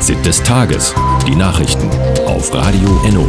Fazit des Tages. Die Nachrichten auf Radio Enno.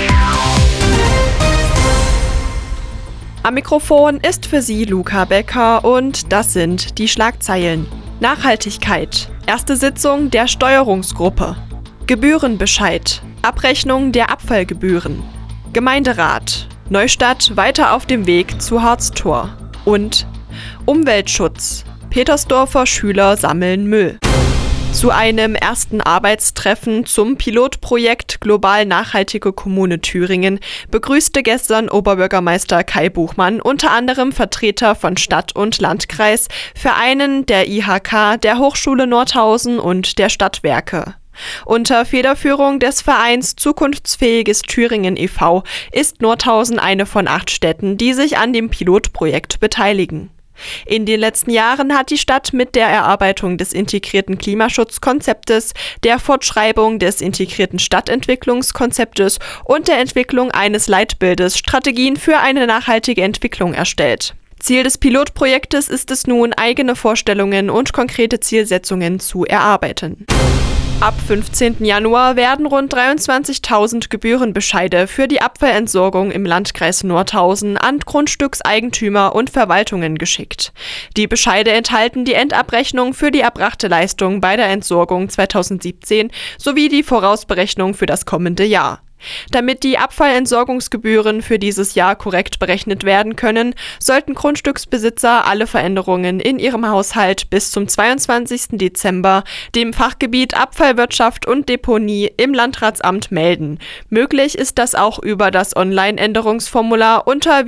Am Mikrofon ist für Sie Luca Becker und das sind die Schlagzeilen. Nachhaltigkeit. Erste Sitzung der Steuerungsgruppe. Gebührenbescheid. Abrechnung der Abfallgebühren. Gemeinderat. Neustadt weiter auf dem Weg zu Harztor. Und Umweltschutz. Petersdorfer Schüler sammeln Müll. Zu einem ersten Arbeitstreffen zum Pilotprojekt Global Nachhaltige Kommune Thüringen begrüßte gestern Oberbürgermeister Kai Buchmann unter anderem Vertreter von Stadt und Landkreis, Vereinen der IHK, der Hochschule Nordhausen und der Stadtwerke. Unter Federführung des Vereins Zukunftsfähiges Thüringen e.V. ist Nordhausen eine von 8 Städten, die sich an dem Pilotprojekt beteiligen. In den letzten Jahren hat die Stadt mit der Erarbeitung des integrierten Klimaschutzkonzeptes, der Fortschreibung des integrierten Stadtentwicklungskonzeptes und der Entwicklung eines Leitbildes Strategien für eine nachhaltige Entwicklung erstellt. Ziel des Pilotprojektes ist es nun, eigene Vorstellungen und konkrete Zielsetzungen zu erarbeiten. Ab 15. Januar werden rund 23.000 Gebührenbescheide für die Abfallentsorgung im Landkreis Nordhausen an Grundstückseigentümer und Verwaltungen geschickt. Die Bescheide enthalten die Endabrechnung für die erbrachte Leistung bei der Entsorgung 2017 sowie die Vorausberechnung für das kommende Jahr. Damit die Abfallentsorgungsgebühren für dieses Jahr korrekt berechnet werden können, sollten Grundstücksbesitzer alle Veränderungen in ihrem Haushalt bis zum 22. Dezember dem Fachgebiet Abfallwirtschaft und Deponie im Landratsamt melden. Möglich ist das auch über das Online-Änderungsformular unter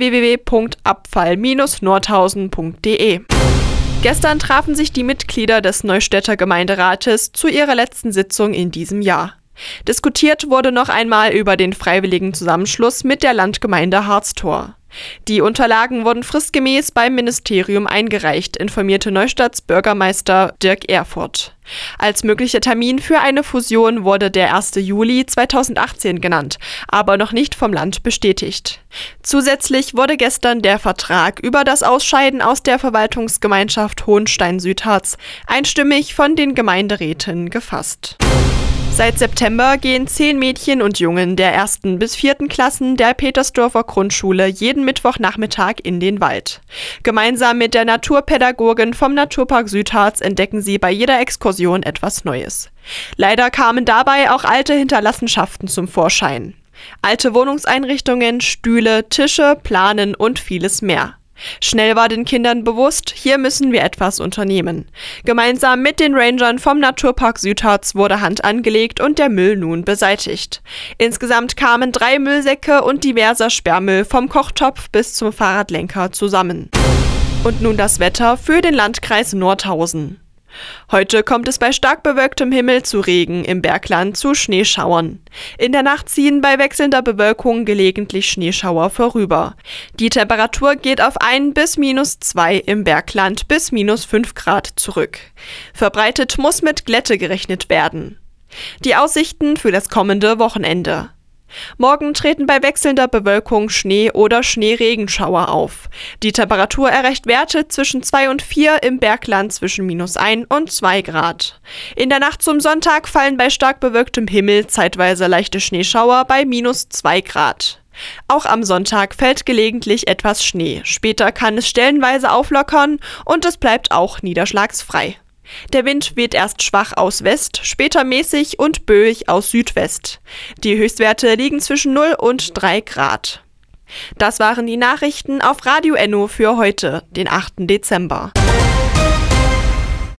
www.abfall-nordhausen.de. Gestern trafen sich die Mitglieder des Neustädter Gemeinderates zu ihrer letzten Sitzung in diesem Jahr. Diskutiert wurde noch einmal über den freiwilligen Zusammenschluss mit der Landgemeinde Harztor. Die Unterlagen wurden fristgemäß beim Ministerium eingereicht, informierte Neustadts Bürgermeister Dirk Erfurt. Als möglicher Termin für eine Fusion wurde der 1. Juli 2018 genannt, aber noch nicht vom Land bestätigt. Zusätzlich wurde gestern der Vertrag über das Ausscheiden aus der Verwaltungsgemeinschaft Hohenstein-Südharz einstimmig von den Gemeinderäten gefasst. Seit September gehen 10 Mädchen und Jungen der 1. bis 4. Klassen der Petersdorfer Grundschule jeden Mittwochnachmittag in den Wald. Gemeinsam mit der Naturpädagogin vom Naturpark Südharz entdecken sie bei jeder Exkursion etwas Neues. Leider kamen dabei auch alte Hinterlassenschaften zum Vorschein. Alte Wohnungseinrichtungen, Stühle, Tische, Planen und vieles mehr. Schnell war den Kindern bewusst, hier müssen wir etwas unternehmen. Gemeinsam mit den Rangern vom Naturpark Südharz wurde Hand angelegt und der Müll nun beseitigt. Insgesamt kamen 3 Müllsäcke und diverser Sperrmüll vom Kochtopf bis zum Fahrradlenker zusammen. Und nun das Wetter für den Landkreis Nordhausen. Heute kommt es bei stark bewölktem Himmel zu Regen, im Bergland zu Schneeschauern. In der Nacht ziehen bei wechselnder Bewölkung gelegentlich Schneeschauer vorüber. Die Temperatur geht auf 1 bis -2, im Bergland bis -5 Grad zurück. Verbreitet muss mit Glätte gerechnet werden. Die Aussichten für das kommende Wochenende. Morgen treten bei wechselnder Bewölkung Schnee- oder Schneeregenschauer auf. Die Temperatur erreicht Werte zwischen 2 und 4, im Bergland zwischen -1 und 2 Grad. In der Nacht zum Sonntag fallen bei stark bewölktem Himmel zeitweise leichte Schneeschauer bei -2 Grad. Auch am Sonntag fällt gelegentlich etwas Schnee. Später kann es stellenweise auflockern und es bleibt auch niederschlagsfrei. Der Wind weht erst schwach aus West, später mäßig und böig aus Südwest. Die Höchstwerte liegen zwischen 0 und 3 Grad. Das waren die Nachrichten auf Radio Enno für heute, den 8. Dezember.